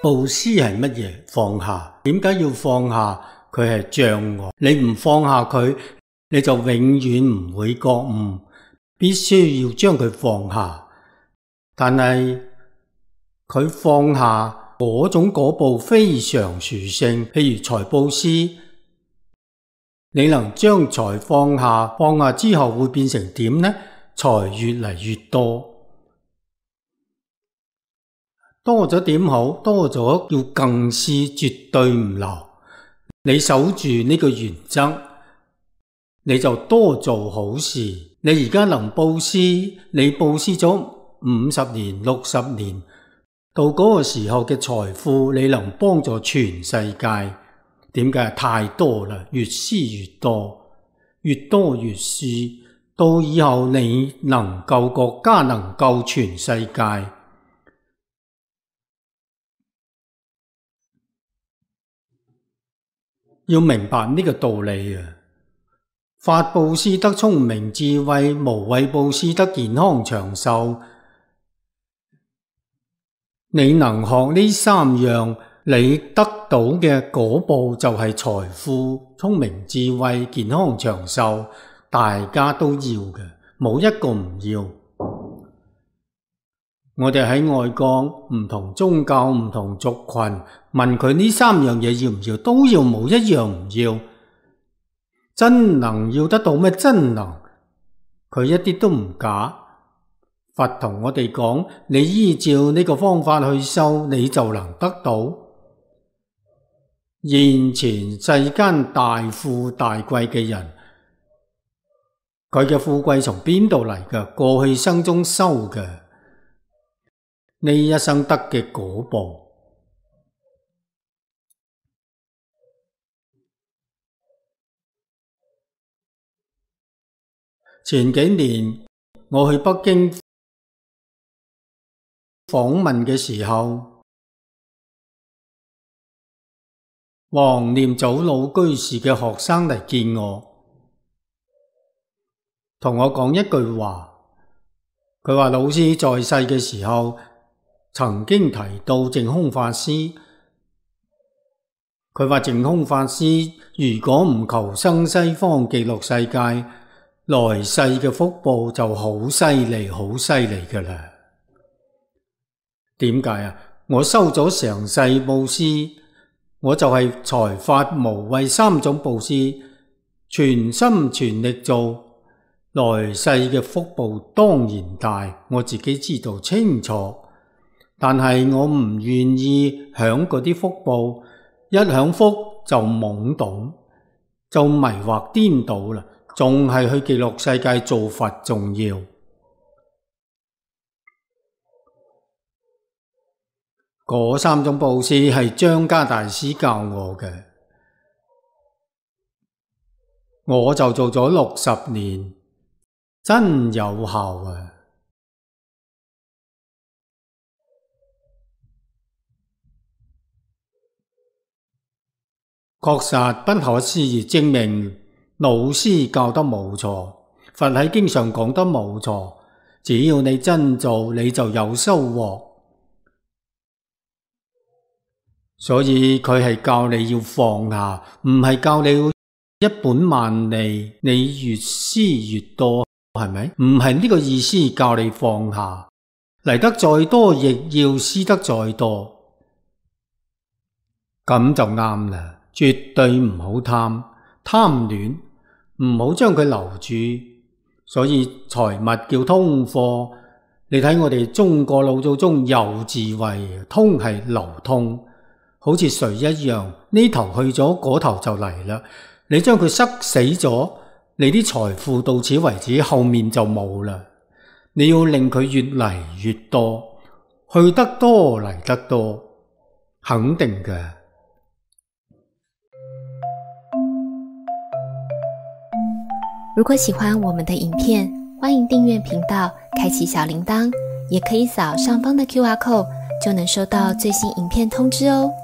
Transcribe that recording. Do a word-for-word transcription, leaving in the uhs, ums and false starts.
布施係乜嘢？放下。點解要放下？佢係障礙，你唔放下佢，你就永遠唔會覺悟，必須要將佢放下。但係佢放下嗰種果報非常殊勝，譬如財布施，你能將財放下，放下之後會變成點呢？財越嚟越多。多咗點好？多咗要更施，絕對唔留。你守住呢個原則，你就多做好事。你而家能布施，你布施咗五十年、六十年，到嗰個時候嘅財富，你能幫助全世界。點解？太多啦，越施越多，越多越施，到以後你能救國家，能救全世界。要明白呢個道理啊！法布施得聰明智慧，無畏布施得健康長壽。你能學呢三樣，你得到嘅果報就係財富、聰明智慧、健康長壽，大家都要嘅，冇一個唔要。我哋喺外國，唔同宗教、唔同族群，問佢呢三樣嘢要唔要，都要，冇一樣唔要。真能要得到咩？真能，佢一啲都唔假。佛同我哋講，你依照呢個方法去修，你就能得到。現前世間大富大貴嘅人，佢嘅富貴從邊度嚟嘅？過去生中修嘅，呢一生得嘅果報。前幾年我去北京訪問嘅時候，黃念祖老居士嘅學生嚟見我，同我講一句話，佢話老師在世嘅時候曾經提到淨空法師，佢話淨空法師如果唔求生西方極樂世界，來世嘅福報就好犀利，好犀利㗎啦。點解啊？我修咗成世布施，我就係財法無畏三種布施，全心全力做，來世嘅福報當然大，我自己知道清楚。但係我唔願意享嗰啲福報，一享福就懵懂，就迷惑顛倒啦。仲係去極樂世界做佛重要。嗰三種布施係張家大師教我嘅，我就做咗六十年，真有效啊！確實不可思議，證明老師教得冇錯，佛喺經上講得冇錯，只要你真做，你就有收穫。所以佢係教你要放下，唔係教你要一本萬利，你越施越多，係咪？唔係呢個意思，教你放下，嚟得再多亦要施得再多，咁就啱啦。絕對唔好貪，貪戀唔好將佢留住。所以財物叫通貨，你睇我哋中國老祖宗有智慧，通係流通，好似水一樣，呢頭去咗，嗰頭就嚟啦。你將佢塞死咗，你啲財富到此為止，後面就冇啦。你要令佢越嚟越多，去得多嚟得多，肯定嘅。 如果喜歡我們的影片，歡迎訂閱頻道，開啟小鈴鐺，也可以掃上方的 Q R code，就能收到最新影片通知哦。